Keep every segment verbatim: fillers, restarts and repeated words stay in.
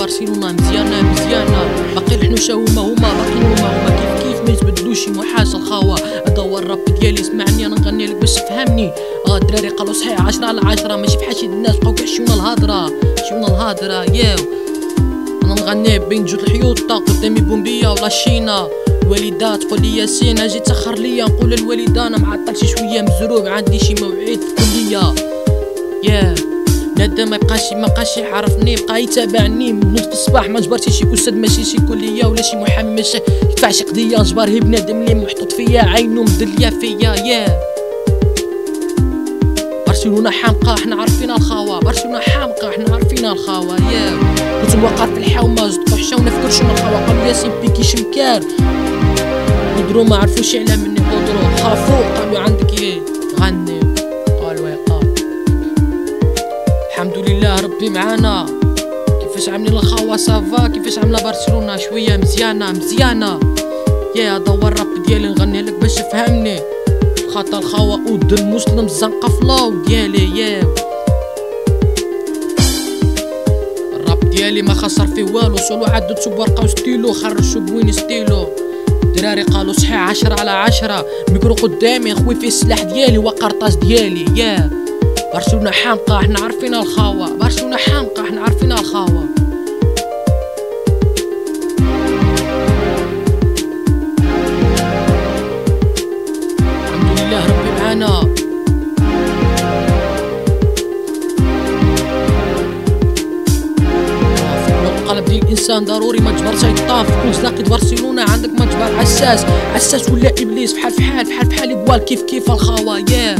برشلونة مزيانة مزيانة، باقي الحنوشة هما هما باقيين هما هما كيف كيف ما يتبدلوش محاش الخاوة. هدا هو الراب ديالي اسمعني انا نغني لك باش تفهمني. اه الدراري قالو صحيح عشرة على عشرة ماشي بحال شي الناس بقاو كيحشيونا الهضرة حشيونا الهضرة ياو. انا نغني بين جوج الحيوطة قدامي بومبية ولا شينا. الوالدة تقول لي ياسين اجي تاخر ليا، نقول للوالدة انا معطل شي شوية مزروب عندي شي موعد في الكلية ياه. بنادم ما يبقاش ما بقاش يعرفني بقى يتابعني من نص الصباح ما جبرتي شي استاذ ماشي شي كليه ولا شي محامي ماشي يدفع شي قضيه جبر هي بنادم اللي محطوط فيا عينو مدليه فيا ياه. برشلونة حامقه حنا عارفين الخاوه، برشلونة حامقه حنا عارفين الخاوه ياه. كنت واقع في الحومه زدت حشاونا في كرشنا الخاوه قالوا ياسين بيكي شمكار قدروا ما عرفوش على مني قدروا خافوا قالوا عندك ايه غني قالوا يا قال. الحمد لله ربي معانا. كيفاش عاملين الخاوة صافا كيفاش عاملة برشلونة شوية مزيانة مزيانة يا. هدا هو الراب ديالي نغني لك باش تفهمني. خاطر الخاوة ود المسلم الزنقة فلاو ديالي يا. الراب ديالي ما خسر فيه والو سولو عدت ورقة وستيلو خرجو بوين ستيلو. الدراري قالو صحيح عشرة على عشرة ميكرو قدامي خوي فيه السلاح ديالي وقرطاس ديالي يا. برشلونة حامقة احنا عارفين الخاوة، برشلونة حامقة احنا عارفين الخاوة. الحمد لله ربي معانا. في القلب ديال الانسان ضروري ما تجبر شيطان. في كل زناقة برشلونة عندك ما تجبر عساس، عساس ولا ابليس بحال فحال بحال بحال يقوال كيف كيف الخاوة ياه.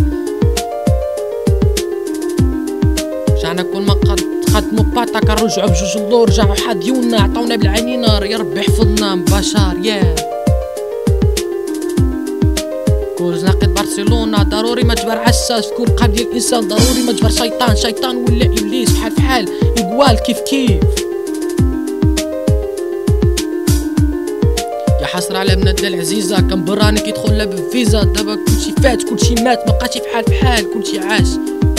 رجعنا كل ما قدمو باطا كنرجعو بجوج اللور رجعو حاديونا عطاونا بالعينينا يا ربي يحفظنا من بشر ياه. كل زناقة برشلونة ضروري ما تجبر عساس، في كل قلب ديال الانسان ضروري ما تجبر شيطان، شيطان ولا ابليس بحال بحال يقوال كيف كيف. يا حسرة على بنادنا العزيزة كان براني كيدخل لها بفيزا دابا كلشي فات كلشي مات مبقاش بحال بحال كلشي عاش.